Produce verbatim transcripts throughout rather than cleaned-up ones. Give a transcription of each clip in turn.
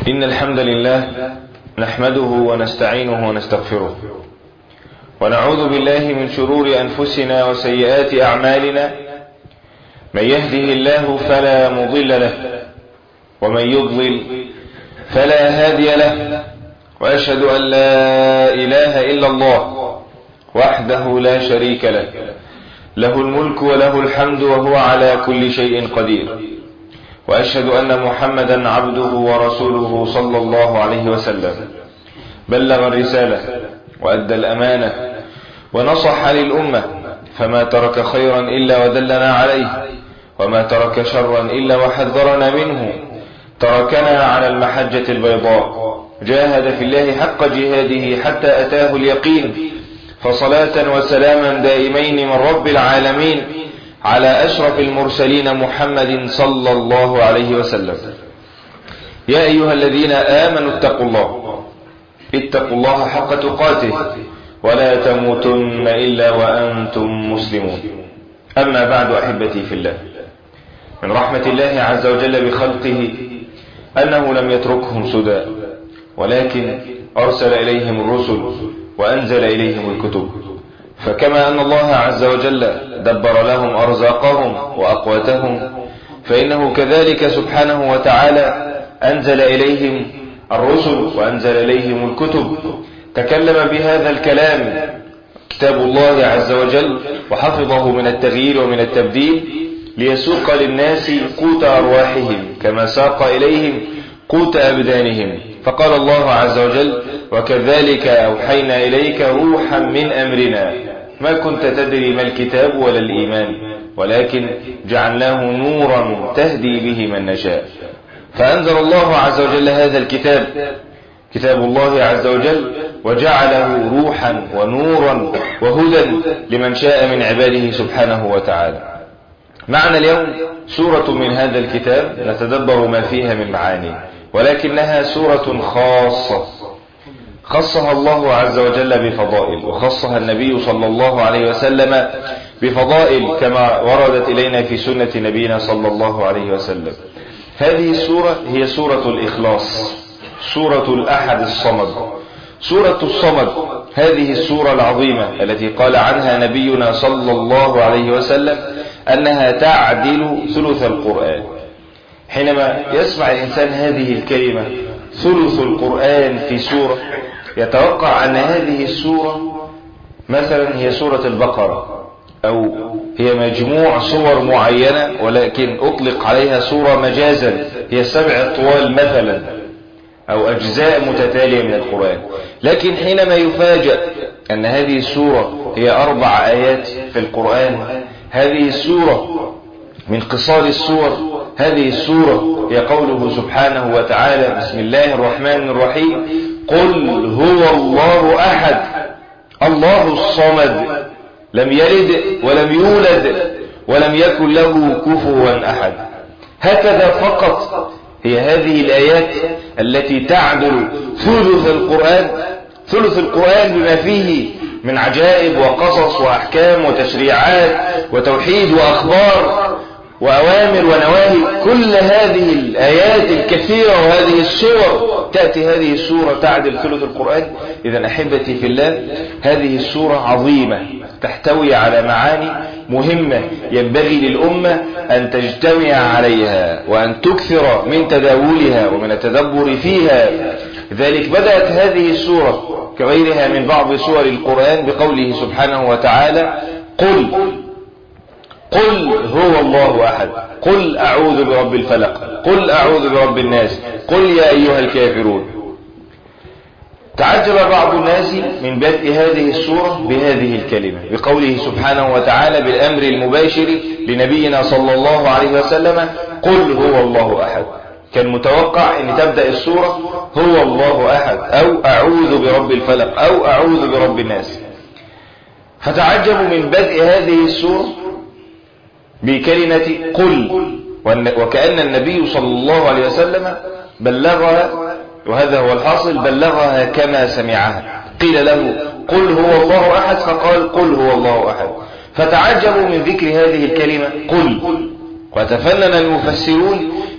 إن الحمد لله نحمده ونستعينه ونستغفره ونعوذ بالله من شرور أنفسنا وسيئات أعمالنا. من يهده الله فلا مضل له ومن يضلل فلا هادي له، وأشهد أن لا إله إلا الله وحده لا شريك له، له الملك وله الحمد وهو على كل شيء قدير. وأشهد أن محمدا عبده ورسوله صلى الله عليه وسلم، بلغ الرسالة وأدى الأمانة ونصح للأمة، فما ترك خيرا إلا ودلنا عليه، وما ترك شرا إلا وحذرنا منه. تركنا على المحجة البيضاء، جاهد في الله حق جهاده حتى أتاه اليقين. فصلاة وسلاما دائمين من رب العالمين على أشرف المرسلين محمد صلى الله عليه وسلم. يا أيها الذين آمنوا اتقوا الله اتقوا الله حق تقاته ولا تموتن إلا وأنتم مسلمون. أما بعد، أحبتي في الله، من رحمة الله عز وجل بخلقه أنه لم يتركهم سدى، ولكن أرسل إليهم الرسل وأنزل إليهم الكتب. فكما أن الله عز وجل دبر لهم أرزاقهم وأقواتهم، فإنه كذلك سبحانه وتعالى أنزل إليهم الرسل وأنزل إليهم الكتب. تكلم بهذا الكلام كتاب الله عز وجل وحفظه من التغيير ومن التبديل، ليسوق للناس قوت أرواحهم كما ساق إليهم قوت أبدانهم. فقال الله عز وجل: وكذلك أوحينا إليك روحا من أمرنا ما كنت تدري ما الكتاب ولا الإيمان ولكن جعلناه نورا تهدي به من نشاء. فأنزل الله عز وجل هذا الكتاب، كتاب الله عز وجل، وجعله روحا ونورا وهدى لمن شاء من عباده سبحانه وتعالى. معنا اليوم سورة من هذا الكتاب نتدبر ما فيها من معاني، ولكنها سورة خاصة خصها الله عز وجل بفضائل، وخصها النبي صلى الله عليه وسلم بفضائل كما وردت إلينا في سنة نبينا صلى الله عليه وسلم. هذه السورة هي سورة الإخلاص، سورة الأحد الصمد، سورة الصمد. هذه السورة العظيمة التي قال عنها نبينا صلى الله عليه وسلم أنها تعدل ثلث القرآن. حينما يسمع الإنسان هذه الكلمة ثلث القرآن في سورة، يتوقع أن هذه السورة مثلا هي سورة البقرة، أو هي مجموع صور معينة ولكن أطلق عليها سورة مجازا، هي سبع طوال مثلا أو أجزاء متتالية من القرآن. لكن حينما يفاجأ أن هذه السورة هي أربع آيات في القرآن، هذه السورة من قصار السور، هذه السورة هي قوله سبحانه وتعالى: بسم الله الرحمن الرحيم، قل هو الله أحد الله الصمد لم يلد ولم يولد ولم يكن له كفوا أحد. هكذا فقط هي هذه الآيات التي تعدل ثلث القرآن، ثلث القرآن بما فيه من عجائب وقصص وأحكام وتشريعات وتوحيد وأخبار وأوامر ونواهي. كل هذه الآيات الكثيرة وهذه السور، تأتي هذه السورة تعدل ثلث القرآن. إذن أحبتي في الله، هذه السورة عظيمة تحتوي على معاني مهمة ينبغي للأمة أن تجتمع عليها وأن تكثر من تداولها ومن التدبر فيها. لذلك بدأت هذه السورة كغيرها من بعض سور القرآن بقوله سبحانه وتعالى: قل قل هو الله أحد، قل أعوذ برب الفلق، قل أعوذ برب الناس، قل يا أيها الكافرون. تعجب بعض الناس من بدء هذه السورة بهذه الكلمة بقوله سبحانه وتعالى بالأمر المباشر لنبينا صلى الله عليه وسلم: قل هو الله أحد. كان متوقع أن تبدأ السورة هو الله أحد أو أعوذ برب الفلق أو أعوذ برب الناس. فتعجبوا من بدء هذه السورة بكلمة قل، وكأن النبي صلى الله عليه وسلم بلغها، وهذا هو الحاصل، بلغها كما سمعها. قيل له قل هو الله أحد فقال قل هو الله أحد. فتعجبوا من ذكر هذه الكلمة قل، وتفنن المفسرون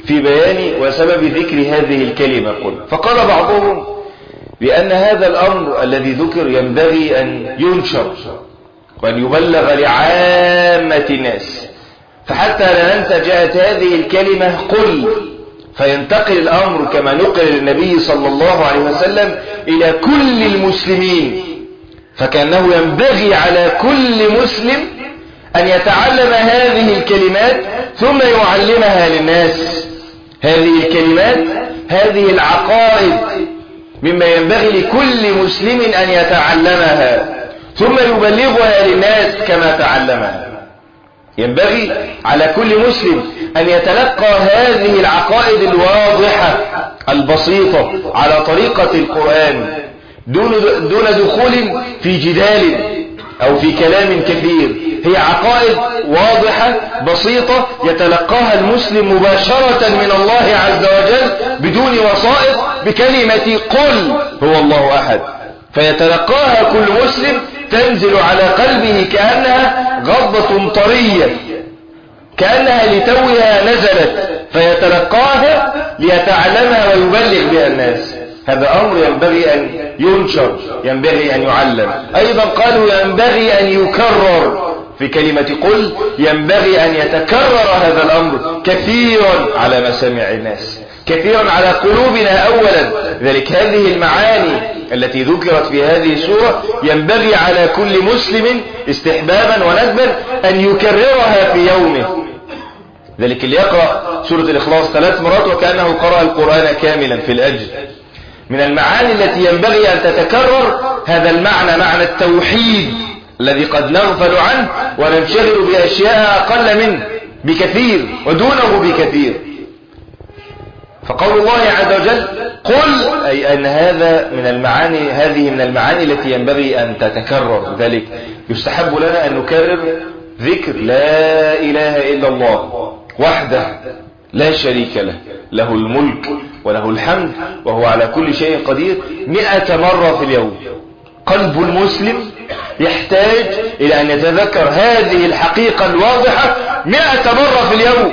في بيان وسبب ذكر هذه الكلمة قل. فقال بعضهم بأن هذا الأمر الذي ذكر ينبغي أن ينشر وأن يبلغ لعامة الناس، فحتى لا ننسى جاءت هذه الكلمة قل، فينتقل الأمر كما نقل النبي صلى الله عليه وسلم إلى كل المسلمين، فكأنه ينبغي على كل مسلم أن يتعلم هذه الكلمات ثم يعلمها للناس. هذه الكلمات، هذه العقائد مما ينبغي لكل مسلم أن يتعلمها ثم يبلغها للناس كما تعلمها. ينبغي على كل مسلم أن يتلقى هذه العقائد الواضحة البسيطة على طريقة القرآن دون دون دخول في جدال أو في كلام كثير. هي عقائد واضحة بسيطة يتلقاها المسلم مباشرة من الله عز وجل بدون وسائط بكلمة قل هو الله أحد، فيتلقاها كل مسلم تنزل على قلبه كأنها غضة طرية، كأنها لتوها نزلت، فيتلقاها ليتعلمها ويبلغ بها الناس. هذا أمر ينبغي أن ينشر، ينبغي أن يعلم. أيضا قالوا ينبغي أن يكرر في كلمة قل، ينبغي أن يتكرر هذا الأمر كثيرا على مسامع الناس، كثيرا على قلوبنا أولا. ذلك هذه المعاني التي ذكرت في هذه السورة ينبغي على كل مسلم استحبابا وندبا أن يكررها في يومه. ذلك اللي يقرأ سورة الإخلاص ثلاث مرات وكأنه قرأ القرآن كاملا في الأجر. من المعاني التي ينبغي أن تتكرر هذا المعنى، معنى التوحيد الذي قد نغفل عنه وننشغل بأشياء أقل منه بكثير ودونه بكثير. فقول الله عز وجل قل، أي أن هذا من المعاني، هذه من المعاني التي ينبغي أن تتكرر. ذلك يستحب لنا أن نكرر ذكر لا إله إلا الله وحده لا شريك له، له الملك وله الحمد وهو على كل شيء قدير، مئة مرة في اليوم. قلب المسلم يحتاج إلى أن يتذكر هذه الحقيقة الواضحة مئة مرة في اليوم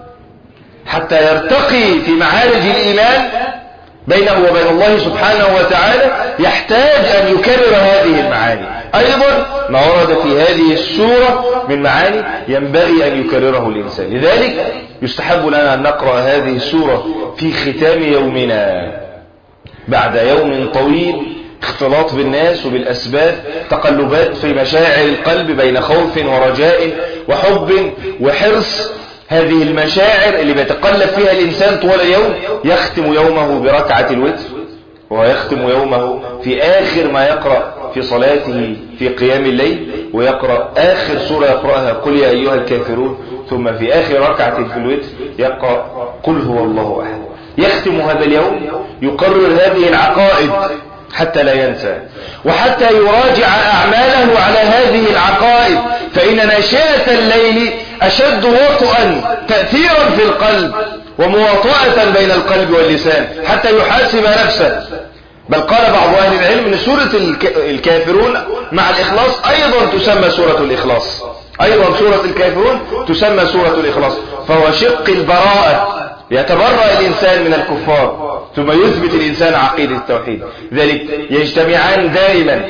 حتى يرتقي في معارج الإيمان بينه وبين الله سبحانه وتعالى. يحتاج أن يكرر هذه المعاني. أيضا ما ورد في هذه السورة من معاني ينبغي أن يكرره الإنسان. لذلك يستحب لنا أن نقرأ هذه السورة في ختام يومنا بعد يوم طويل اختلاط بالناس وبالأسباب، تقلبات في مشاعر القلب بين خوف ورجاء وحب وحرص. هذه المشاعر اللي بيتقلب فيها الإنسان طوال اليوم يختم يومه بركعة الوتر، ويختم يومه في آخر ما يقرأ في صلاته في قيام الليل، ويقرأ آخر سورة يقرأها قل يا أيها الكافرون، ثم في آخر ركعة في الوتر يقرأ قل هو الله أحد. يختم هذا اليوم يقرر هذه العقائد حتى لا ينسى، وحتى يراجع أعماله على هذه العقائد، فإن ناشئة الليل أشد وطئا تأثيرا في القلب ومواطأة بين القلب واللسان حتى يحاسب نفسه. بل قال بعض أهل العلم أن سورة الكافرون مع الإخلاص أيضا تسمى سورة الإخلاص، أيضا سورة الكافرون تسمى سورة الإخلاص، فهو شق البراءة، يتبرأ الإنسان من الكفار ثم يثبت الإنسان عقيدة التوحيد. ذلك يجتمعان دائما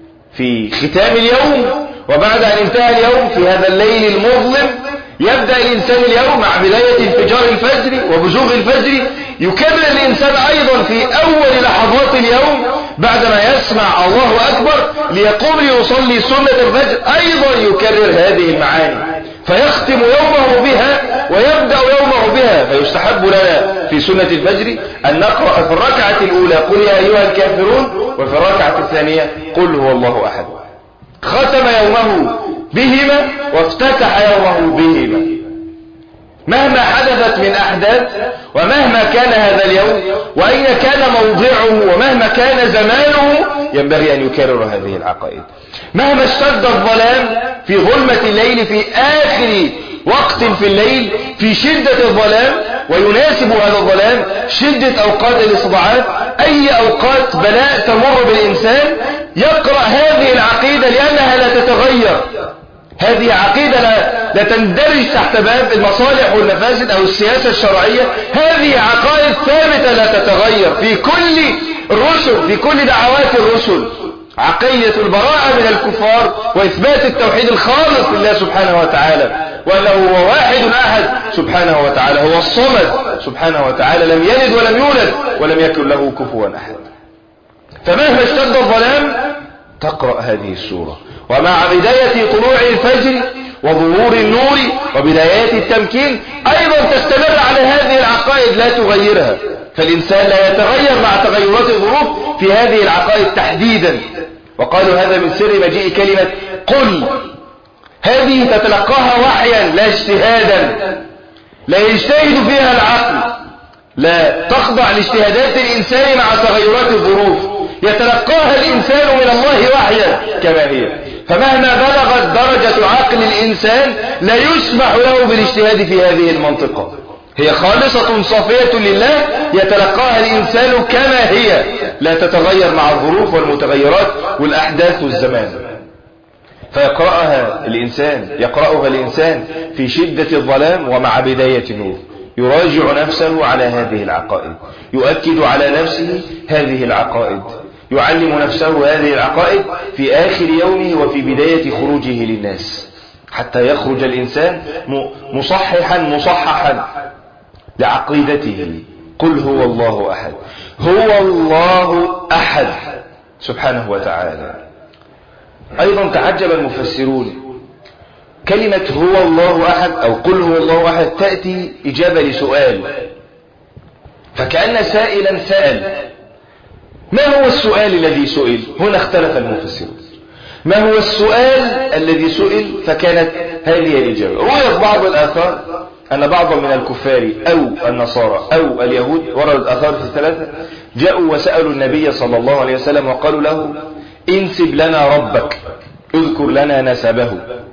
في ختام اليوم، وبعد أن انتهى اليوم في هذا الليل المظلم يبدأ الإنسان اليوم مع بداية انفجار الفجر وبزوغ الفجر. يكرر الإنسان أيضا في أول لحظات اليوم بعدما يسمع الله أكبر ليقوم ليصلي سنة الفجر، أيضا يكرر هذه المعاني فيختم يومه بها ويبدأ يومه بها. فيستحب لنا في سنة الفجر أن نقرأ في الركعة الأولى قل يا أيها الكافرون، وفي الركعة الثانية قل هو الله أحد. ختم يومه بهما وافتتح يومه بهما. مهما حدثت من أحداث ومهما كان هذا اليوم وأين كان موضعه ومهما كان زمانه ينبغي أن يكرر هذه العقائد. مهما اشتد الظلام في ظلمة الليل في آخر وقت في الليل في شدة الظلام، ويناسب هذا الظلام شدة أوقات الاستضعاف، أي أوقات بلاء تمر بالإنسان يقرأ هذه العقيدة لأنها لا تتغير. هذه عقيدة لا, لا تندرج تحت باب المصالح والمفاسد أو السياسة الشرعية. هذه عقائد ثابتة لا تتغير في كل الرسل، في كل دعوات الرسل. عقيدة البراءة من الكفار وإثبات التوحيد الخالص لله سبحانه وتعالى، وأنه هو واحد أحد سبحانه وتعالى، هو الصمد سبحانه وتعالى، لم يلد ولم يولد ولم يكن له كفوا أحد. فمهما اشتد الظلام تقرأ هذه السورة، ومع بداية طلوع الفجر وظهور النور وبدايات التمكين أيضا تستمر على هذه العقائد لا تغيرها. فالإنسان لا يتغير مع تغيرات الظروف في هذه العقائد تحديدا. وقالوا هذا من سر مجيء كلمة قل. هذه تتلقاها وحيا لا اجتهادا، لا يجتهد فيها العقل، لا تخضع لاجتهادات الإنسان مع تغيرات الظروف، يتلقاها الإنسان من الله وحيا كما هي. فمهما بلغت درجة عقل الإنسان لا يسمح له بالاجتهاد في هذه المنطقة، هي خالصة صافية لله، يتلقاها الإنسان كما هي، لا تتغير مع الظروف والمتغيرات والأحداث والزمان. فيقرأها الإنسان يقرأها الإنسان في شدة الظلام ومع بداية النور، يراجع نفسه على هذه العقائد، يؤكد على نفسه هذه العقائد، يعلم نفسه هذه العقائد في آخر يومه وفي بداية خروجه للناس، حتى يخرج الإنسان مصححا مصححا لعقيدته. قل هو الله أحد، هو الله أحد سبحانه وتعالى. أيضا تعجب المفسرون، كلمة هو الله أحد أو قل هو الله أحد تأتي إجابة لسؤال، فكأن سائلا سأل. ما هو السؤال الذي سئل؟ هنا اختلف المفسرون. ما هو السؤال الذي سئل؟ فكانت هذه الإجابة. رويت بعض الآثار أن بعضا من الكفار أو النصارى أو اليهود، وردت آثار في الثلاثة، جاءوا وسألوا النبي صلى الله عليه وسلم وقالوا له انسب لنا ربك، اذكر لنا نسبه.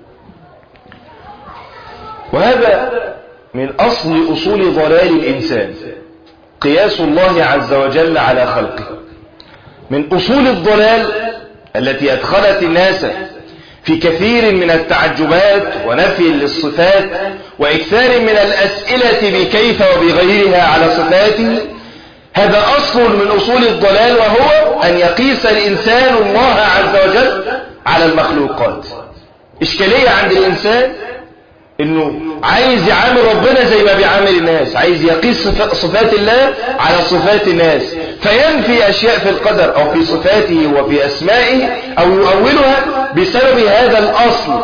وهذا من أصل أصول ضلال الإنسان، قياس الله عز وجل على خلقه. من أصول الضلال التي أدخلت الناس في كثير من التعجبات ونفي للصفات وإكثار من الأسئلة بكيف وبغيرها على صفاته. هذا أصل من أصول الضلال، وهو أن يقيس الإنسان الله عز وجل على المخلوقات. إشكالية عند الإنسان إنه عايز يعامل ربنا زي ما بيعامل الناس، عايز يقيس صفات الله على صفات الناس، فينفي أشياء في القدر أو في صفاته وفي أسمائه أو يؤولها بسبب هذا الأصل.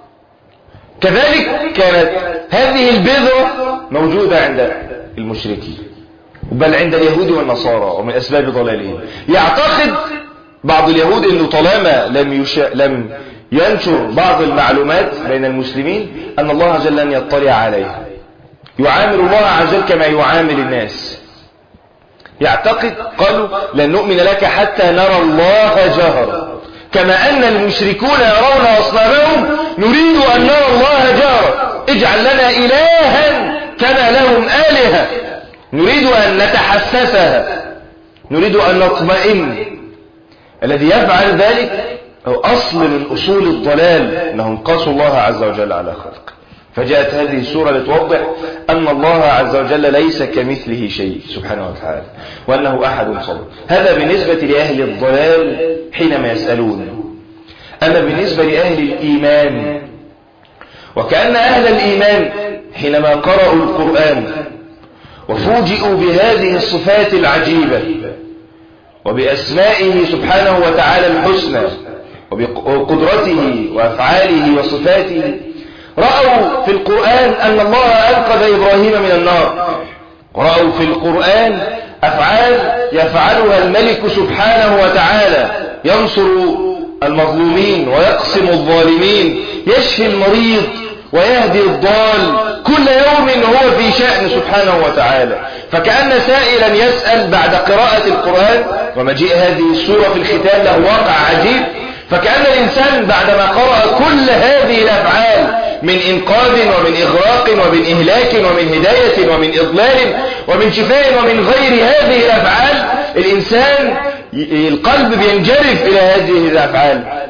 كذلك كانت هذه البذرة موجودة عند المشركين، بل عند اليهود والنصارى، ومن أسباب ضلالهم. يعتقد بعض اليهود أنه طالما لم, يشا... لم ينشر بعض المعلومات بين المسلمين أن الله عز وجل لن يطلع عليها، يعامل الله عز وجل كما يعامل الناس. يعتقد قالوا لن نؤمن لك حتى نرى الله جهرا، كما أن المشركون يرون أصنامهم نريد أن نرى الله جهرا، اجعل لنا إلها كما لهم آلهة، نريد أن نتحسسها، نريد أن نطمئن. الذي يفعل ذلك هو أصل من أصول الضلال، أنهم قاسوا الله عز وجل على خلقه. فجاءت هذه السورة لتوضح أن الله عز وجل ليس كمثله شيء سبحانه وتعالى، وأنه أحد صمد. هذا بالنسبة لأهل الضلال حينما يسألون. أما بالنسبة لأهل الإيمان، وكأن أهل الإيمان حينما قرأوا القرآن وفوجئوا بهذه الصفات العجيبة وبأسمائه سبحانه وتعالى الحسنى وبقدرته وأفعاله وصفاته، رأوا في القرآن أن الله أنقذ إبراهيم من النار، ورأوا في القرآن أفعال يفعلها الملك سبحانه وتعالى، ينصر المظلومين ويقسم الظالمين، يشفي المريض ويهدي الضال، كل يوم هو في شأن سبحانه وتعالى. فكأن سائلا يسأل بعد قراءة القرآن ومجيء هذه السورة في الختام له واقع عجيب، فكأن الإنسان بعدما قرأ كل هذه الأفعال من إنقاذ ومن إغراق ومن إهلاك ومن هداية ومن إضلال ومن شفاء ومن غير هذه الأفعال، الإنسان القلب بينجرف إلى هذه الأفعال،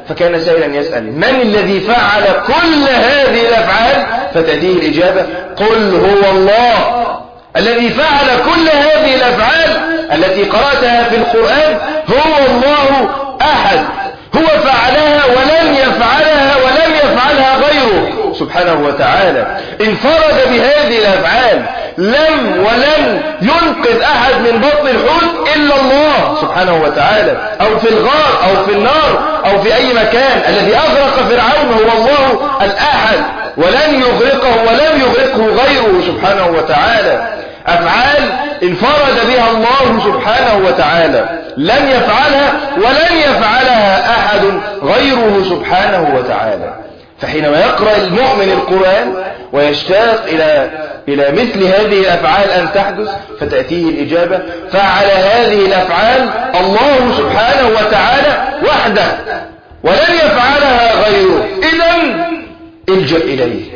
فكان سائلا يسأل من الذي فعل كل هذه الأفعال؟ فتأتيه الإجابة قل هو الله الذي فعل كل هذه الأفعال التي قرأتها في القرآن، هو الله أحد، هو فعلها ولم يفعلها ولم يفعلها غيره سبحانه وتعالى، انفرد بهذه الأفعال، لم ولم ينقذ أحد من بطن الحوت إلا الله سبحانه وتعالى، أو في الغار أو في النار أو في أي مكان. الذي أغرق فرعون هو الله الأحد، ولن يغرقه ولم يغرقه غيره سبحانه وتعالى. أفعال انفرد بها الله سبحانه وتعالى، لم يفعلها ولن يفعلها أحد غيره سبحانه وتعالى. فحينما يقرأ المؤمن القرآن ويشتاق إلى إلى مثل هذه الأفعال أن تحدث، فتأتيه الإجابة فعل هذه الأفعال الله سبحانه وتعالى وحده ولن يفعلها غيره، إذن الجأ إليه،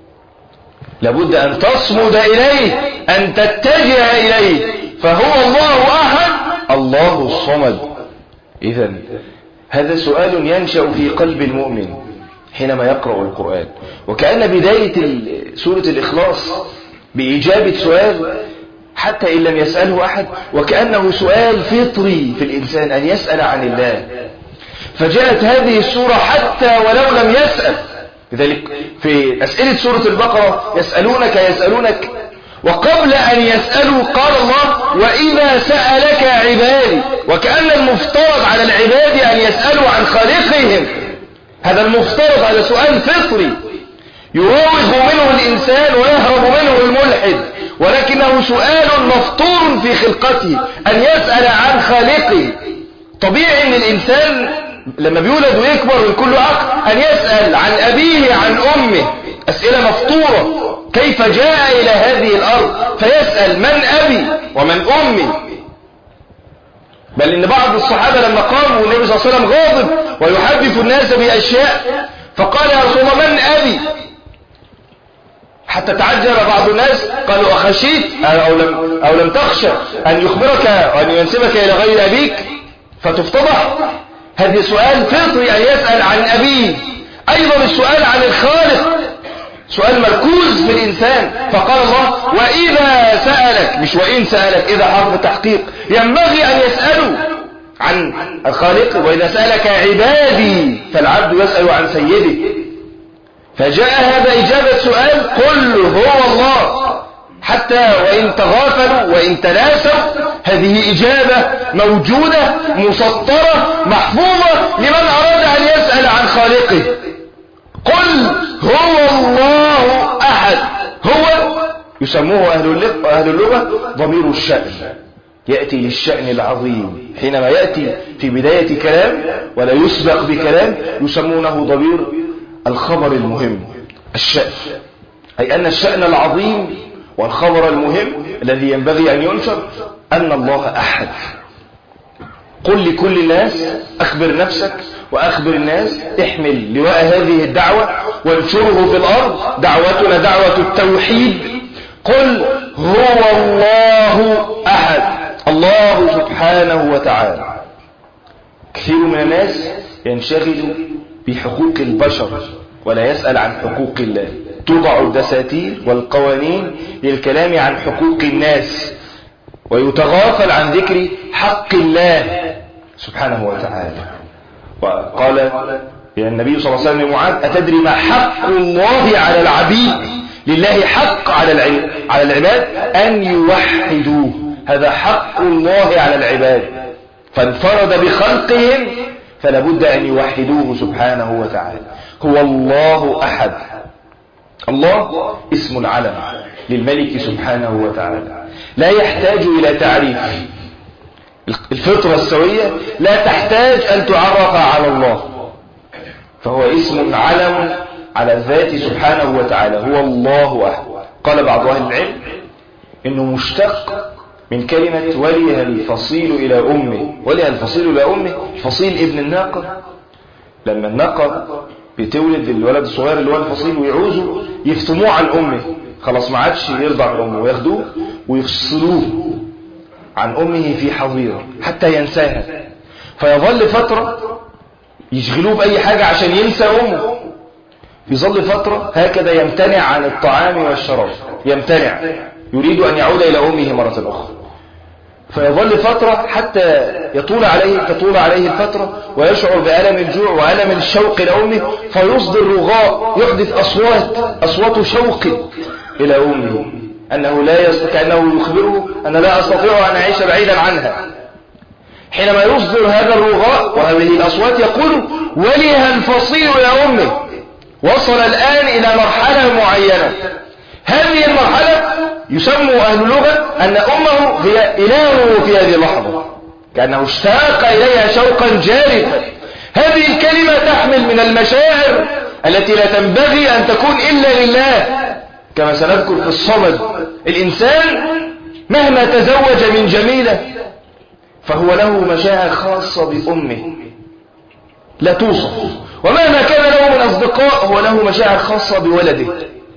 لابد أن تصمد إليه، أن تتجه إليه، فهو الله أحد الله الصمد. إذن هذا سؤال ينشأ في قلب المؤمن حينما يقرأ القرآن، وكأن بداية سورة الإخلاص بإجابة سؤال حتى إن لم يسأله أحد، وكأنه سؤال فطري في الإنسان أن يسأل عن الله، فجاءت هذه السورة حتى ولو لم يسأل. لذلك في أسئلة سورة البقرة يسألونك يسألونك وقبل أن يسألوا قال الله وإذا سألك عبادي، وكأن المفترض على العباد أن يسألوا عن خالقهم، هذا المفترض على سؤال فطري يراوغ منه الإنسان ويهرب منه الملحد، ولكنه سؤال مفطور في خلقته أن يسأل عن خالقه. طبيعي أن الإنسان لما بيولد ويكبر ويكون له عقل أن يسأل عن أبيه عن أمه، أسئلة مفطورة، كيف جاء إلى هذه الأرض، فيسأل من أبي ومن أمي. بل إن بعض الصحابة لما قاموا والنبي صلى الله عليه وسلم غاضب ويحدث الناس بأشياء فقال يا رسول الله من أبي، حتى تعجل بعض الناس قالوا أخشيت أو لم, أو لم تخشى أن يخبرك وأن ينسبك إلى غير أبيك فتفتضح. هذا سؤال فطري أن يسأل عن أبيه. أيضا السؤال عن الخالق سؤال مركوز في الإنسان، فقال الله وإذا سألك، مش وإن سألك، إذا حرف تحقيق، ينبغي أن يسألوا عن الخالق. وإذا سألك عبادي فالعبد يسأل عن سيده، فجاء هذا إجابة سؤال قل هو الله، حتى وإن تغافلوا وإن تناسوا هذه إجابة موجودة مسطرة محفوظة لمن أراد أن يسأل عن خالقه. قل هو الله أحد، هو يسموه أهل اللغة ضمير الشأن، يأتي للشأن العظيم. حينما يأتي في بداية كلام ولا يسبق بكلام يسمونه ضمير الخبر المهم، الشأن، أي أن الشأن العظيم والخبر المهم الذي ينبغي أن ينشر أن الله أحد. قل لكل الناس، أخبر نفسك وأخبر الناس، احمل لواء هذه الدعوة وانشره في الأرض، دعوتنا دعوة التوحيد. قل هو الله أحد، الله سبحانه وتعالى. كثير من الناس ينشغل بحقوق البشر ولا يسأل عن حقوق الله، توضع الدساتير والقوانين للكلام عن حقوق الناس ويتغافل عن ذكر حق الله سبحانه وتعالى. وقال النبي صلى الله عليه وسلم معاذ أتدري ما حق الله على العبيد؟ لله حق على العباد أن يوحدوه، هذا حق الله على العباد، فانفرد بخلقهم فلا بد أن يوحدوه سبحانه وتعالى. هو الله أحد. الله اسم العلم للملك سبحانه وتعالى، لا يحتاج إلى تعريف. الفطرة السوية لا تحتاج أن تعرف على الله، فهو اسم علم على الذات سبحانه وتعالى، هو الله أحد. قال بعض أهل العلم إنه مشتق من كلمة ولي الفصيل إلى أمه. ولي الفصيل إلى أمه، الفصيل ابن الناقة، لما الناقة بتولد الولد الصغير اللي هو الفصيل ويعوزوا يفتموه عن أمه، خلاص ما عادش يرضع من أمه، وياخدوه ويفصلوه عن أمه في حظيرة حتى ينساها، فيظل فترة يشغلوه بأي حاجة عشان ينسى أمه. يظل فترة هكذا يمتنع عن الطعام والشراب، يمتنع، يريد أن يعود إلى أمه مرة أخرى. فيظل فترة حتى يطول عليه تطول عليه الفترة ويشعر بألم الجوع وألم الشوق لأمه، فيصدر رغاء، يحدث أصوات أصوات شوق إلى أمه، أنه لا يستطيع، كأنه يخبره أن لا أستطيع أن أعيش بعيدا عنها. حينما يصدر هذا الرغاء وهذه الأصوات يقول: ولها الفصيل يا أمه. وصل الآن إلى مرحلة معينة، هذه المرحلة يسمى أهل اللغة أن أمه هي إلهه في هذه اللحظة، كأنه اشتاق إليها شوقا جارفا. هذه الكلمة تحمل من المشاعر التي لا تنبغي أن تكون إلا لله، كما سنذكر في الصمد. الإنسان مهما تزوج من جميلة فهو له مشاعر خاصة بأمه لا توصف، ومهما كان له من أصدقاء هو له مشاعر خاصة بولده.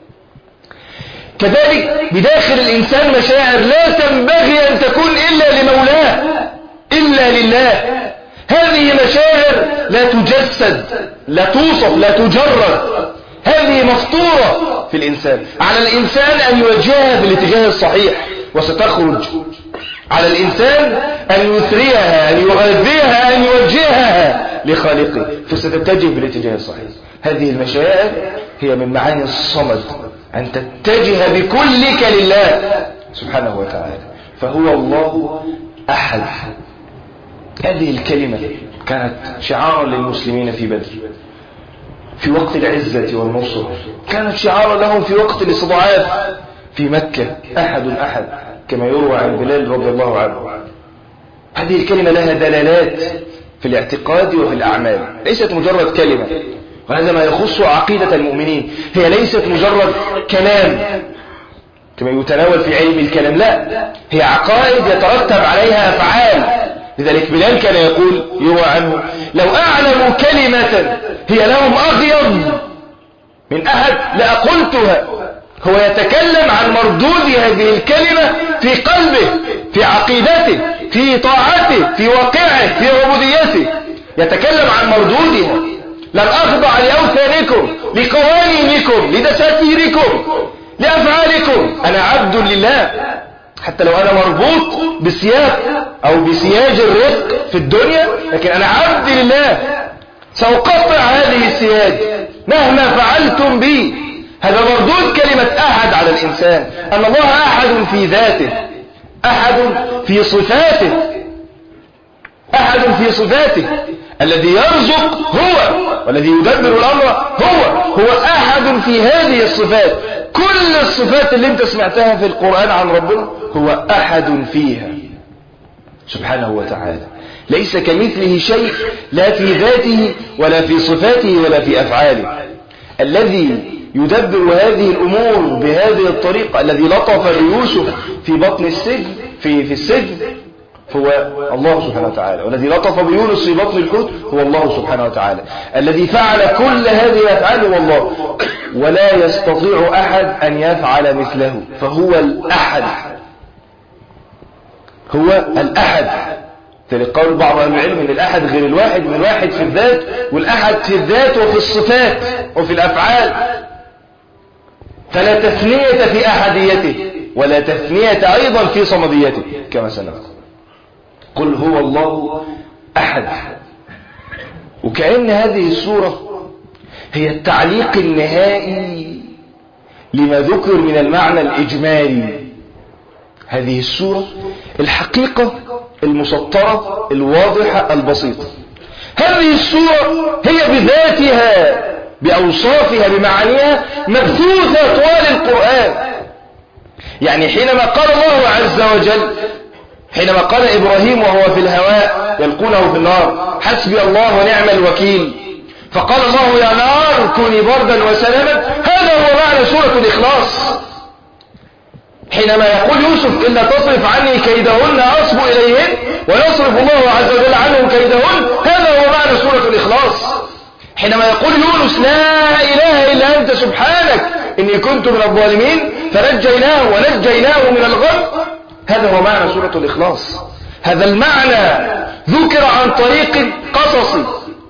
كذلك بداخل الإنسان مشاعر لا تنبغي أن تكون إلا لمولاه، إلا لله. هذه مشاعر لا تجسد، لا توصف، لا تجرد، هذه مفطورة في الإنسان. على الإنسان أن يوجهها بالاتجاه الصحيح وستخرج، على الإنسان أن يثريها، أن يغذيها، أن يوجهها لخالقه فستتجه بالاتجاه الصحيح. هذه المشاعر هي من معاني الصمد، أن تتجه بكلك لله سبحانه وتعالى. فهو الله أحد. هذه الكلمة كانت شعارا للمسلمين في بدر في وقت العزة والنصر، كانت شعارا لهم في وقت الاستضعاف في مكة: أحد أحد، كما يروى عن بلال رضي الله عنه. هذه الكلمة لها دلالات في الاعتقاد وفي الأعمال، ليست مجرد كلمة، وهذا ما يخص عقيدة المؤمنين. هي ليست مجرد كلام كما يتناول في علم الكلام، لا، هي عقائد يترتب عليها أفعال. لذلك بلال كان يقول، يروى عنه: لو أعلم كلمة هي لهم أغيض من أحد لأقلتها. هو يتكلم عن مردود هذه الكلمة في قلبه، في عقيدته، في طاعته، في واقعه، في عبوديته، يتكلم عن مردودها. لن أخضع لأوثانكم، لقوانينكم، لدساتيركم، لأفعالكم، أنا عبد لله. حتى لو أنا مربوط بسياق أو بسياج الرزق في الدنيا، لكن أنا عبد لله، سأقطع هذه السياج مهما فعلتم بي. هذا مردود كلمة أحد على الإنسان، أن الله أحد في ذاته، أحد في صفاته، أحد في صفاته. الذي يرزق هو، والذي يدبر الأمر هو، هو أحد في هذه الصفات. كل الصفات اللي انت سمعتها في القرآن عن ربنا هو أحد فيها سبحانه وتعالى، ليس كمثله شيء، لا في ذاته ولا في صفاته ولا في أفعاله. الذي يدبر هذه الأمور بهذه الطريقة، الذي لطف ليوسف في بطن السجن في, في السجن هو الله سبحانه وتعالى، والذي لطف بيونس في بطن الحوت هو الله سبحانه وتعالى. الذي فعل كل هذه الأفعال هو الله، ولا يستطيع أحد أن يفعل مثله، فهو الأحد، هو الأحد. قال بعض أهل العلم أن الأحد غير الواحد، من الواحد في الذات، والأحد في الذات وفي الصفات وفي الأفعال. فلا تثنية في أحديته ولا تثنية أيضا في صمديته كما سنذكر. قل هو الله أحد. وكأن هذه السورة هي التعليق النهائي لما ذكر من المعنى الإجمالي. هذه السورة الحقيقة المسطرة الواضحة البسيطة. هذه السورة هي بذاتها بأوصافها بمعانيها مبثوثة طوال القرآن. يعني حينما قال الله عز وجل، حينما قال إبراهيم وهو في الهواء يلقونه في النار: حسبي الله ونعم الوكيل، فقال الله: يا نار كوني بردا وسلاما. هذا هو معنى سورة الإخلاص. حينما يقول يوسف: إلا تصرف عني كيدهن أصب إليهن ويصرف الله عز وجل عنهم كيدهن، هذا هو معنى سورة الإخلاص. حينما يقول يونس: لا إله إلا أنت سبحانك إني كنت من الظالمين، فنجيناه ونجيناه من الغم، هذا هو معنى سورة الإخلاص. هذا المعنى ذكر عن طريق قصصي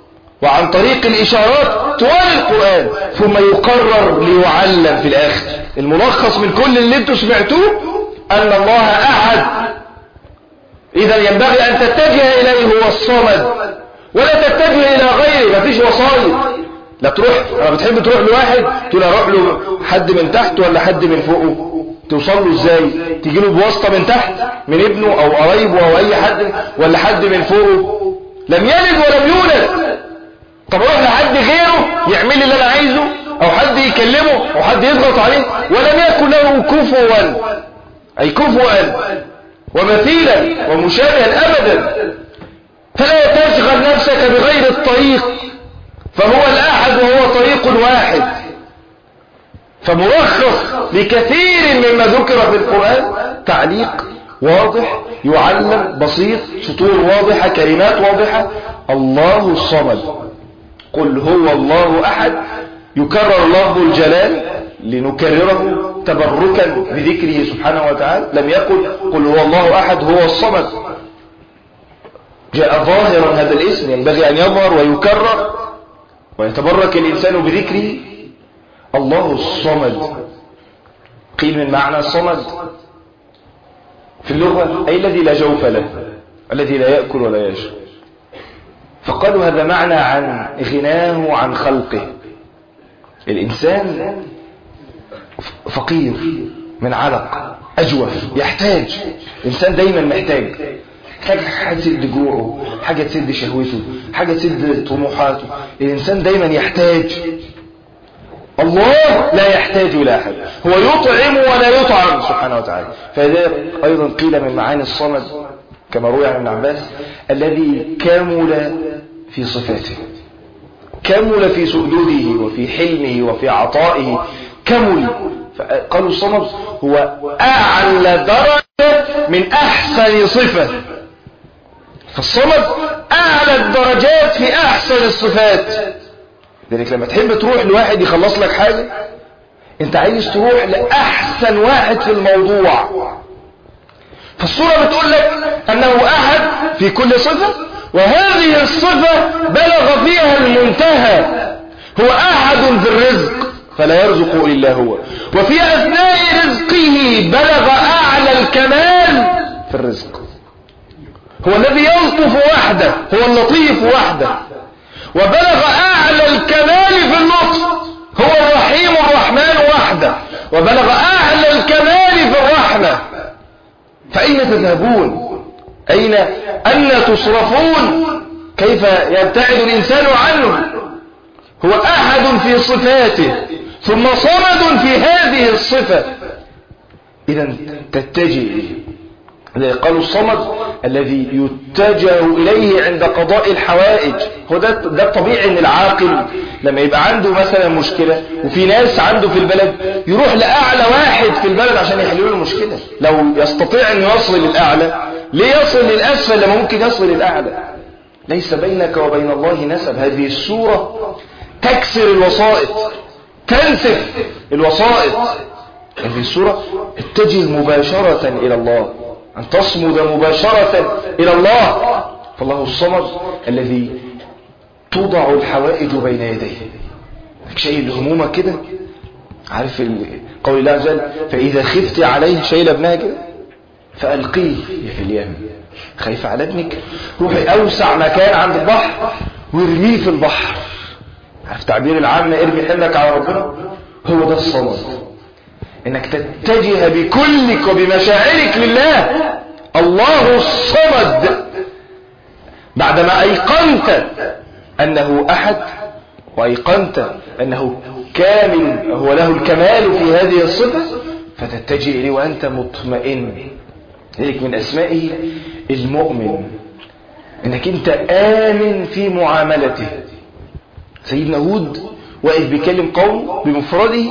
وعن طريق الإشارات طوال القرآن، ثم يقرر ليعلم في الآخر. الملخص من كل اللي انتوا سمعتوه أن الله أحد، إذا ينبغي أن تتجه إليه هو الصمد، ولا تتجه إلى غيره. مفيش وسائط، لا تروح أنا بتحب تروح لواحد تقول أروح له حد من تحت ولا حد من فوقه، توصل له إزاي؟ تيجي له بواسطة من تحت من ابنه أو قرايبه أو أي حد، ولا حد من فوقه؟ لم يلد ولم يولد. طب اروح لحد غيره يعمل لي اللي انا عايزه، او حد يكلمه او حد يضغط عليه، ولم يكن له كفوا، اي كفوا ومثيلا ومشابها ابدا. فلا تشغل نفسك بغير الطريق، فهو الاحد وهو طريق واحد. فملخص لكثير مما ذكر في القرآن تعليق واضح يعلم بسيط، سطور واضحة، كلمات واضحة. الله الصمد، قل هو الله أحد، يكرر لفظ الجلال لنكرره تبركا بذكره سبحانه وتعالى. لم يقل قل هو الله أحد هو الصمد، جاء ظاهرا هذا الاسم ينبغي أن يظهر ويكرر ويتبرك الإنسان بذكره. الله الصمد قيل من معنى الصمد في اللغة أي الذي لا جوف له، الذي لا يأكل ولا يشرب. فقالوا هذا معنى عن غناه عن خلقه. الإنسان فقير من علق، أجوف، يحتاج. الإنسان دايما محتاج، محتاج حاجة تسد جوعه، حاجة تسد شهوته، حاجة تسد طموحاته. الإنسان دايما يحتاج. الله لا يحتاج إلى أحد، هو يطعم ولا يطعم سبحانه وتعالى. فهذا أيضا قيل من معاني الصمد كما روي عن ابن عباس الذي كمل في صفاته، كمل في سؤدده وفي حلمه وفي عطائه، كمل. فقالوا الصمد هو أعلى درجة من أحسن صفة. فالصمد أعلى الدرجات في أحسن الصفات. لذلك لما تحب تروح لواحد يخلص لك حاجة، انت عايز تروح لأحسن واحد في الموضوع. فالصورة بتقول لك أنه أحد في كل صفة، وهذه الصفة بلغ فيها المنتهى. هو أحد في الرزق فلا يرزق إلا هو، وفي أثناء رزقه بلغ أعلى الكمال في الرزق. هو الذي يلطف وحده، هو اللطيف وحده، وبلغ أعلى الكمال في اللطف. هو الرحيم الرحمن وحده، وبلغ أعلى الكمال في الرحمة. فأين تذهبون؟ أين أين تصرفون؟ كيف يبتعد الإنسان عنه؟ هو أحد في صفاته ثم صمد في هذه الصفة. إذا تتجه إليه. قالوا الصمد الذي يتجه إليه عند قضاء الحوائج. هو ده, ده الطبيعي ان العاقل لما يبقى عنده مثلا مشكلة وفي ناس عنده في البلد يروح لأعلى واحد في البلد عشان يحلوا له المشكلة. لو يستطيع أن يصل للأعلى ليه يصل للأسفل لما ممكن يصل للأعلى؟ ليس بينك وبين الله نسب. هذه السورة تكسر الوسائط، تنسف الوسائط. هذه السورة اتجه مباشرة إلى الله، أن تصمد مباشرة إلى الله. فالله الصمد الذي توضع الحوائج بين يديه. شيء همومك كده، عارف قول الله عز وجل فإذا خفت عليه شيء ابنها كده فألقيه في اليم. خايف على ابنك، روحي أوسع مكان عند البحر وارميه في البحر. عارف تعبير العام ارمي حملك على ربنا؟ هو ده الصمد، انك تتجه بكلك وبمشاعرك لله. الله الصمد بعدما ايقنت انه احد وايقنت انه كامل، هو له الكمال في هذه الصفة، فتتجه اليه وانت مطمئن. ذلك من اسمائه المؤمن، انك انت امن في معاملته. سيدنا هود واقف بيكلم قوم بمفرده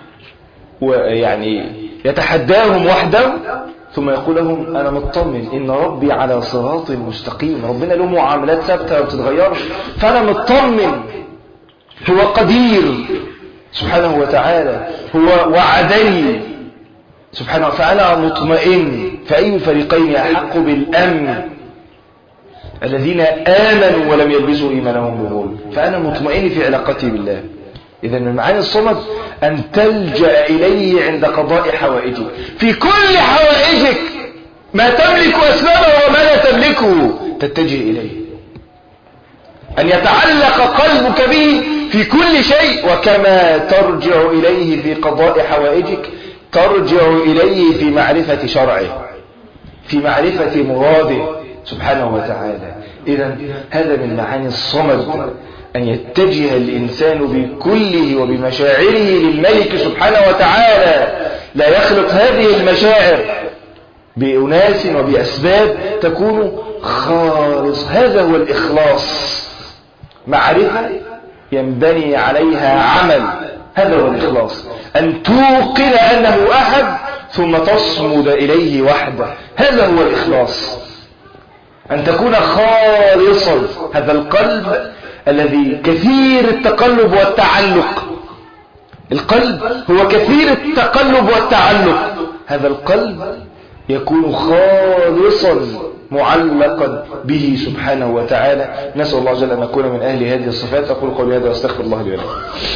ويعني يتحداهم وحده، ثم يقول لهم أنا مطمن إن ربي على صراط مستقيم. ربنا له معاملات ثابتة ما بتتغيرش، فأنا مطمن. هو قدير سبحانه وتعالى، هو وعدني سبحانه، فأنا مطمئن. فأي الفريقين أحق بالأمن؟ الذين آمنوا ولم يلبسوا إيمانهم بظلم، فأنا مطمئن في علاقتي بالله. إذا من معاني الصمد أن تلجأ إليه عند قضاء حوائجك، في كل حوائجك، ما تملك أسبابه وما لا تملكه تتجه إليه، أن يتعلق قلبك به في كل شيء. وكما ترجع إليه في قضاء حوائجك ترجع إليه في معرفة شرعه، في معرفة مراده سبحانه وتعالى. إذا هذا من معاني الصمد، أن يتجه الإنسان بكله وبمشاعره للملك سبحانه وتعالى، لا يخلق هذه المشاعر بأناس وبأسباب تكون خالص. هذا هو الإخلاص، معرفة ينبني عليها عمل، هذا هو الإخلاص، أن توقن أنه أحد ثم تصمد إليه وحده، هذا هو الإخلاص. أن تكون خالصا، هذا القلب الذي كثير التقلب والتعلق، القلب هو كثير التقلب والتعلق، هذا القلب يكون خالصا معلقا به سبحانه وتعالى. نسأل الله جل أن نكون من أهل هذه الصفات. أقول قولي هذا وأستغفر الله لي ولكم.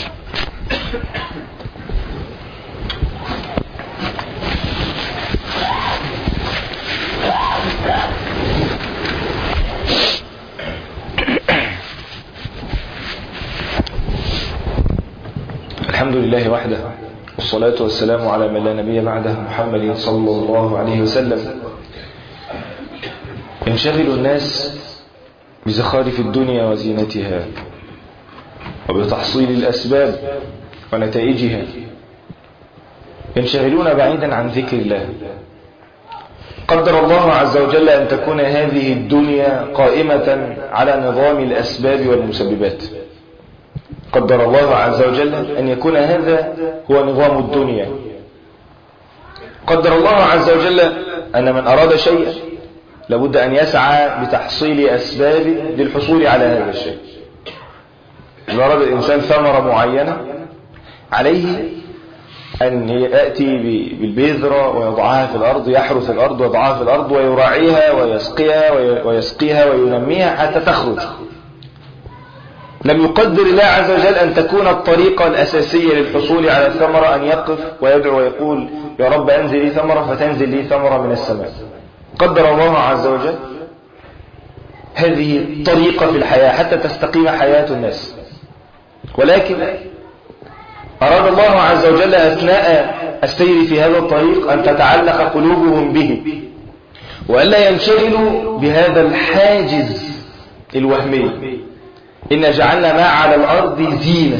الحمد لله وحده، والصلاة والسلام على من لا نبي بعده، محمد صلى الله عليه وسلم. ينشغل الناس بزخارف الدنيا وزينتها وبتحصيل الأسباب ونتائجها، ينشغلون بعيدا عن ذكر الله. قدر الله عز وجل أن تكون هذه الدنيا قائمة على نظام الأسباب والمسببات، قدر الله عز وجل أن يكون هذا هو نظام الدنيا. قدر الله عز وجل أن من أراد شيئا لابد أن يسعى بتحصيل أسباب للحصول على هذا الشيء. إذا أراد الإنسان ثمرة معينة عليه أن يأتي بالبذرة ويضعها في الأرض، يحرث الأرض ويضعها في الأرض ويراعيها ويسقيها ويسقيها وينميها حتى تخرج. لم يقدر الله عز وجل أن تكون الطريقة الأساسية للحصول على الثمرة أن يقف ويدعو ويقول يا رب أنزل لي ثمرة فتنزل لي ثمرة من السماء. قدر الله عز وجل هذه الطريقة في الحياة حتى تستقيم حياة الناس، ولكن أراد الله عز وجل أثناء السير في هذا الطريق أن تتعلق قلوبهم به، وألا ينشغلوا بهذا الحاجز الوهمي. إن جعلنا ما على الأرض زينة،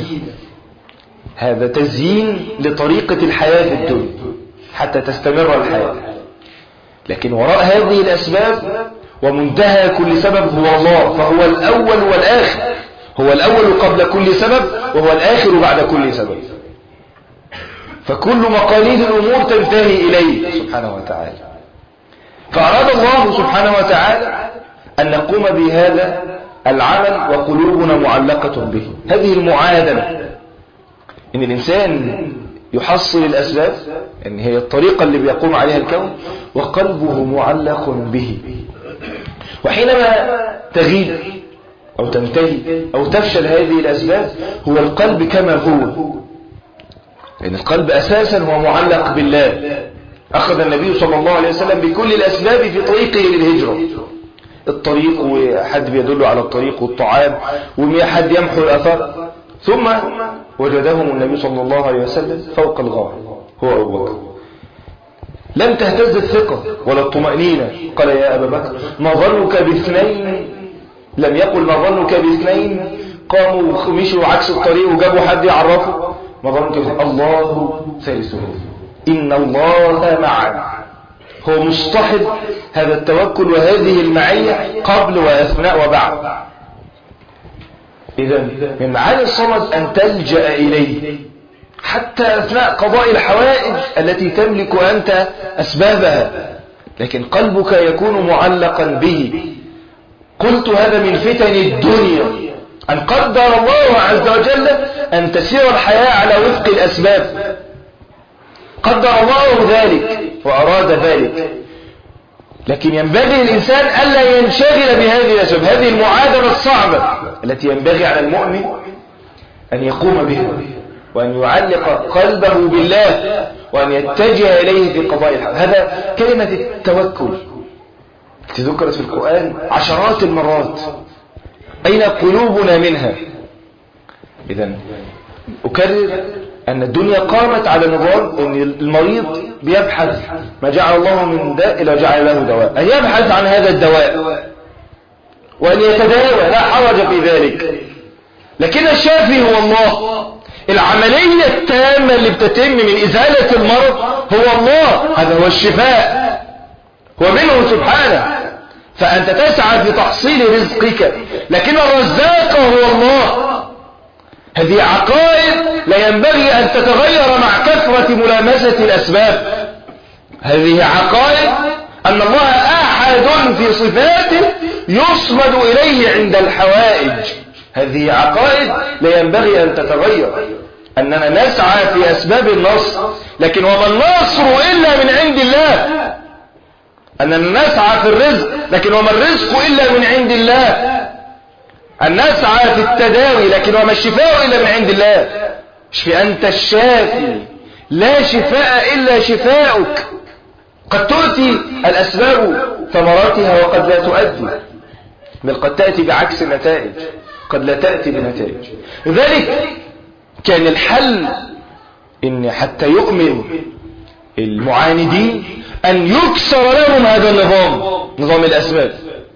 هذا تزيين لطريقة الحياة في الدنيا حتى تستمر الحياة. لكن وراء هذه الأسباب ومنتهى كل سبب هو الله، فهو الأول والآخر، هو الأول قبل كل سبب وهو الآخر بعد كل سبب، فكل مقاليد الأمور تنتهي إليه سبحانه وتعالى. فأراد الله سبحانه وتعالى أن نقوم بهذا العمل وقلوبنا معلقة به. هذه المعادلة، إن الإنسان يحصل الأسباب، إن هي الطريقة اللي بيقوم عليها الكون، وقلبه معلق به. وحينما تغيب أو تنتهي أو تفشل هذه الأسباب هو القلب كما هو، لأن القلب أساسا هو معلق بالله. أخذ النبي صلى الله عليه وسلم بكل الأسباب في طريقه للهجرة، الطريق وحد بيدل على الطريق والطعام وحد يمحو الأثر، ثم وجدهم النبي صلى الله عليه وسلم فوق الغار هو أبو بكر. لم تهتز الثقة ولا الطمأنينة. قال يا أبا بكر ما ظنك باثنين، لم يقل ما ظنك باثنين قاموا مشوا عكس الطريق وجابوا حد يعرفه، ما ظنك باثنين الله ثالثهم إن الله معنا. هو مصطحب هذا التوكل وهذه المعية قبل وأثناء وبعد. إذا من معاني الصمد أن تلجأ إليه حتى أثناء قضاء الحوائج التي تملك أنت أسبابها، لكن قلبك يكون معلقا به. قلت هذا من فتن الدنيا، أن قدر الله عز وجل أن تسير الحياة على وفق الأسباب، قدر الله ذلك وأراد ذلك. لكن ينبغي الإنسان ألا ينشغل بهذه الأسباب. هذه المعادلة الصعبة التي ينبغي على المؤمن أن يقوم بها، وأن يعلق قلبه بالله، وأن يتجه إليه في قضاء الحق. هذا كلمة التوكل تذكرت في القرآن عشرات المرات. أين قلوبنا منها؟ إذن أكرر أن الدنيا قامت على نظام أن المريض بيبحث ما جعل الله من داء إلا جعل له دواء، أن يبحث عن هذا الدواء وأن يتداوى، لا حرج في ذلك. لكن الشافي هو الله. العملية التامة اللي بتتم من إزالة المرض هو الله، هذا هو الشفاء، هو منه سبحانه. فأنت تسعى في تحصيل رزقك، لكن الرزاق هو الله. هذه عقائد لا ينبغي أن تتغير مع كثرة ملامسة الأسباب. هذه عقائد أن الله أحد في صفاته يصمد إليه عند الحوائج. هذه عقائد لا ينبغي أن تتغير. أننا نسعى في أسباب النصر، لكن وما النصر إلا من عند الله. أننا نسعى في الرزق، لكن وما الرزق إلا من عند الله. أن نسعى في التداوي، لكن وما الشفاء إلا من عند الله. اشفي أنت الشافي، لا شفاء إلا شفاؤك. قد تؤتي الأسباب ثمراتها وقد لا تؤدي، بل قد تأتي بعكس النتائج، قد لا تأتي بنتائج. لذلك كان الحل إن حتى يؤمن المعاندين أن يكسر لهم هذا النظام، نظام الأسباب.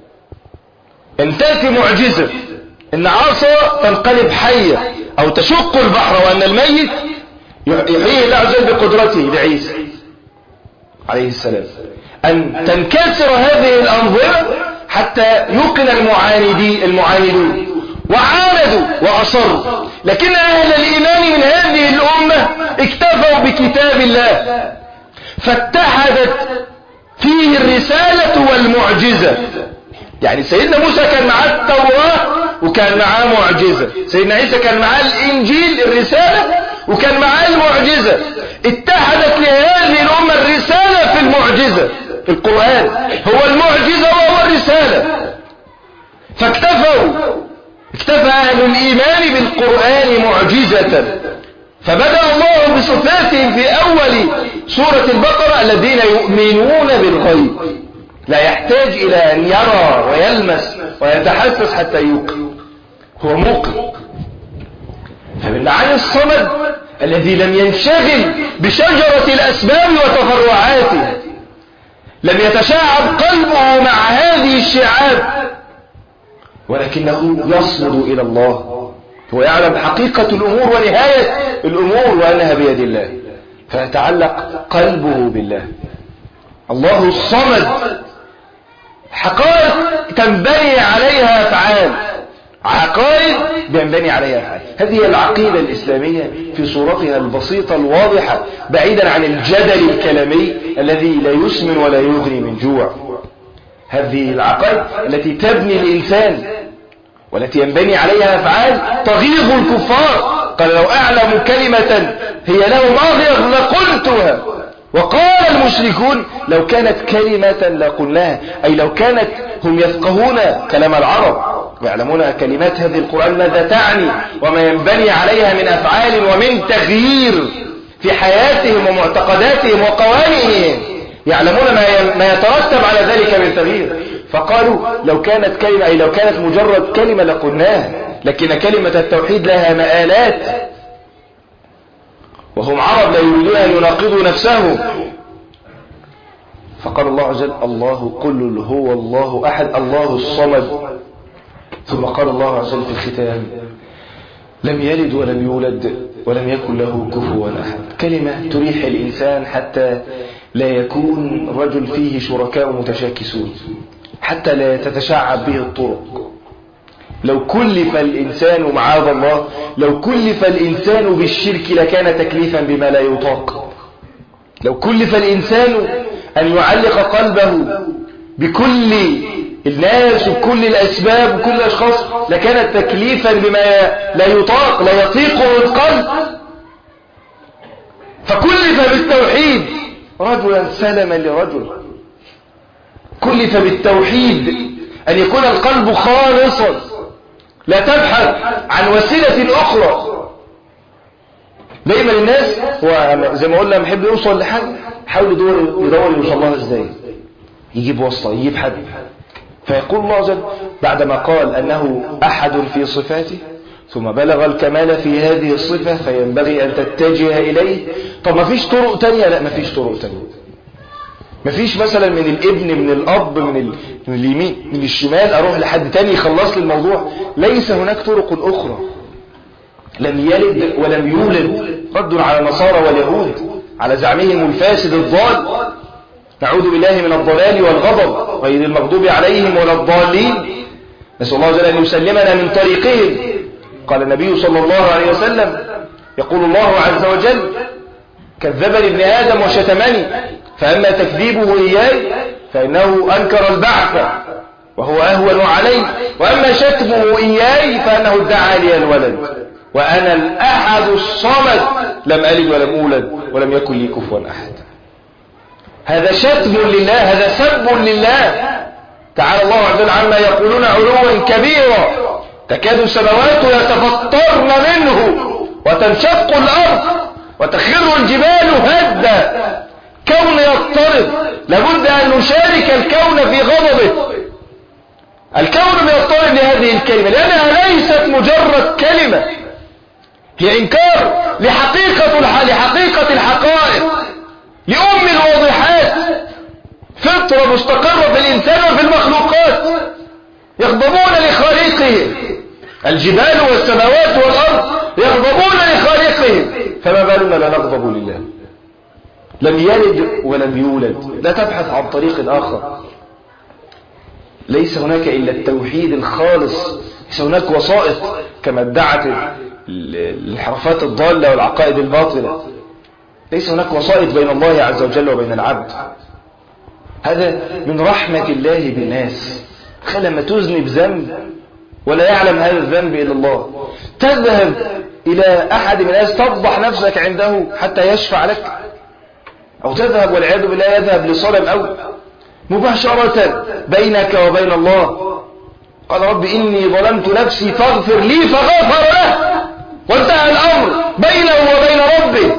أن تأتي معجزة، إن عصا تنقلب حية أو تشق البحر، وأن الميت يحييه الله عز وجل بقدرته لعيسى عليه السلام. أن تنكسر هذه الأنظمة حتى يوقن المعاندين المعاندون وعاندوا وأصروا. لكن أهل الإيمان من هذه الأمة اكتفوا بكتاب الله، فاتحدت فيه الرسالة والمعجزة. يعني سيدنا موسى كان معاه التوراة وكان معاه معجزة، سيدنا عيسى كان معاه الإنجيل الرسالة وكان معاه المعجزة. اتحدت لهذه الأمة الرسالة في المعجزة. القرآن هو المعجزة وهو الرسالة، فاكتفوا اكتفى أهل الإيمان بالقرآن معجزة. فبدأ الله بصفاتهم في أول سورة البقرة: الذين يؤمنون بالغيب. لا يحتاج إلى أن يرى ويلمس ويتحسس حتى يوقن، هو موقن. فبالمعنى الصمد الذي لم ينشغل بشجرة الأسباب وتفرعاتها، لم يتشعب قلبه مع هذه الشعاب، ولكنه يصمد إلى الله. هو يعلم حقيقة الأمور ونهاية الأمور وأنها بيد الله، فيتعلق قلبه بالله. الله الصمد، حقائق تنبني عليها أفعال، عقائد ينبني عليها أفعال. هذه العقيدة الإسلامية في صورتها البسيطة الواضحة، بعيدا عن الجدل الكلامي الذي لا يسمن ولا يغني من جوع. هذه العقائد التي تبني الإنسان والتي ينبني عليها أفعال تغيظ الكفار. قال: لو أعلم كلمة هي لهم أغيظ لقلتها. وقال المشركون: لو كانت كلمة لقلناها، أي لو كانت هم يفقهون كلام العرب ويعلمون كلمات هذه القرآن ماذا تعني وما ينبني عليها من أفعال ومن تغيير في حياتهم ومعتقداتهم وقوانينهم، يعلمون ما يترتب على ذلك من تغيير. فقالوا: لو كانت كلمة، أي لو كانت مجرد كلمة لقلناها، لكن كلمة التوحيد لها مآلات، وهم عرب لا يريدون أن يناقضوا نفسهم. فقال الله عز وجل: الله قل هو الله أحد الله الصمد. ثم قال الله عز وجل في الختام: لم يلد ولم يولد ولم يكن له كفوا أحد. كلمة تريح الإنسان حتى لا يكون رجل فيه شركاء متشاكسون، حتى لا تتشعب به الطرق. لو كلف الإنسان معاذ الله لو كلف الإنسان بالشرك لكان تكليفا بما لا يطاق. لو كلف الإنسان أن يعلق قلبه بكل الناس وكل الأسباب وكل الأشخاص لكانت تكليفا بما لا يطاق لا يطيقه القلب. فكلف بالتوحيد رجلا سلما لرجل، كلف بالتوحيد أن يكون القلب خالصا، لا تبحث عن وسيلة أخرى. دايما الناس هو زي ما قلنا محب يوصل لحاجة، حاول يدور يدور يوصل لها ازاي، يجيب واسطة، يجيب حد. فيقول الله عز وجل بعدما قال أنه أحد في صفاته ثم بلغ الكمال في هذه الصفة فينبغي أن تتجه إليه. طب ما فيش طرق تانية؟ لا، ما فيش طرق تانية. ما فيش مثلا من الابن، من الأب، من, ال... من اليمين، من الشمال أروح لحد تاني يخلص لي الموضوع. ليس هناك طرق أخرى. لم يلد ولم يولد، رد على النصارى واليهود على زعمهم الفاسد الضال. نعوذ بالله من الضلال والغضب غير المغضوب عليهم ولا الضالين. نسأل الله عز وجل أن يسلمنا من طريقهم. قال النبي صلى الله عليه وسلم يقول الله عز وجل كذبني ابن آدم وشتمني، فأما تكذيبه إياي فإنه أنكر البعث وهو أهون علي، وأما شتمه إياي فأنه ادعى لي الولد، وأنا الأحد الصمد لم ألد ولم أولد ولم يكن لي كفوا أحد. هذا شتم لله، هذا سب لله. تعالى الله عز وجل عما يقولون علوا كبيرا، تكاد السماوات يتفطرن منه وتنشق الأرض وتخر الجبال هدا. كون يضطرب، لابد أن نشارك الكون في غضبه. الكون يضطرب لهذه الكلمة لأنها ليست مجرد كلمة، هي إنكار لحقيقة لحقيقة الحقائق، لأم الواضحات، فطرة مستقرة في الإنسان وفي المخلوقات. يغضبون لخالقهم، الجبال والسماوات والأرض يغضبون لخالقهم، فما بالنا لا نغضب لله. لم يلد ولم يولد، لا تبحث عن طريق آخر. ليس هناك إلا التوحيد الخالص، ليس هناك وسائط كما ادعت الانحرافات الضالة والعقائد الباطلة. ليس هناك وسائط بين الله عز وجل وبين العبد. هذا من رحمة الله بالناس. خلما لما تذنب ذنب ولا يعلم هذا الذنب إلا الله، تذهب إلى أحد من الناس تفضح نفسك عنده حتى يشفع لك، أو تذهب والعياذ بالله يذهب لصنم أو مباشرة بينك وبين الله. قال رب إني ظلمت نفسي فاغفر لي فغفر له، وانتهى الأمر بينه وبين ربه.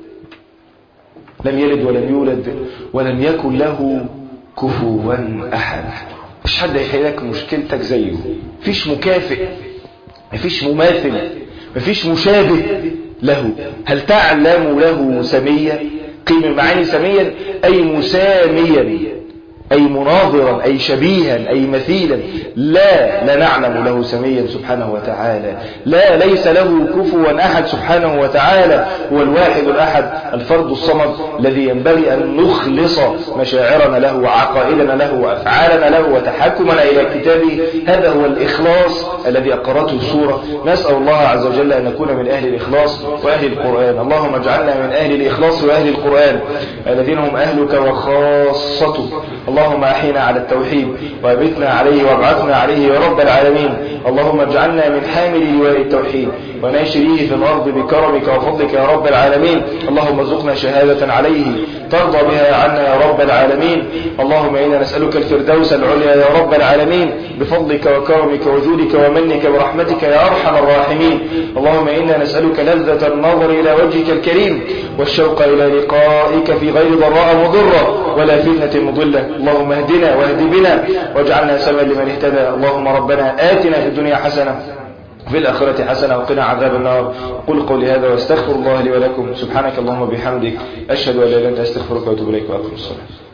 لم يلد ولم يولد ولم يكن له كفوا أحد. مش حد يحلك مشكلتك زيه، مفيش مكافئ، مفيش مماثل، مفيش مشابه له. هل تعلم له سميا؟ قيم المعاني سميا أي مساميا، أي مناظرا، أي شبيها، أي مثيلا. لا لا نعلم له سميا سبحانه وتعالى. لا ليس له كفوا أحد سبحانه وتعالى. هو الواحد الأحد الفرد الصمد الذي ينبغي أن نخلص مشاعرنا له وعقائدنا له وأفعالنا له وتحكمنا إلى كتابه. هذا هو الإخلاص الذي أقرته السورة. نسأل الله عز وجل أن نكون من أهل الإخلاص وأهل القرآن. اللهم اجعلنا من أهل الإخلاص وأهل القرآن الذين هم أهلك وخاصتك. اللهم أحينا على التوحيد وابتنا عليه وابعثنا عليه يا رب العالمين. اللهم اجعلنا من حامل لواء التوحيد وناشريه في الأرض بكرمك وفضلك يا رب العالمين. اللهم ارزقنا شهادة عليه ترضى بها عنا يا رب العالمين. اللهم إنا نسألك الفردوس العليا يا رب العالمين بفضلك وكرمك وجودك ومنك ورحمتك يا أرحم الراحمين. اللهم إنا نسألك لذة النظر إلى وجهك الكريم والشوق إلى لقائك في غير ضراء مضرة ولا فتنة مضلة. اللهم اهدنا واهد بنا واجعلنا سببا لمن اهتدى. اللهم ربنا آتنا في الدنيا حسنة وفي الآخرة حسنة وقنا عذاب النار. قل قولي هذا واستغفر الله لي ولكم. سبحانك اللهم وبحمدك أشهد أن لا إله إلا أنت أستغفرك وأتوب إليك وأقم الصلاة.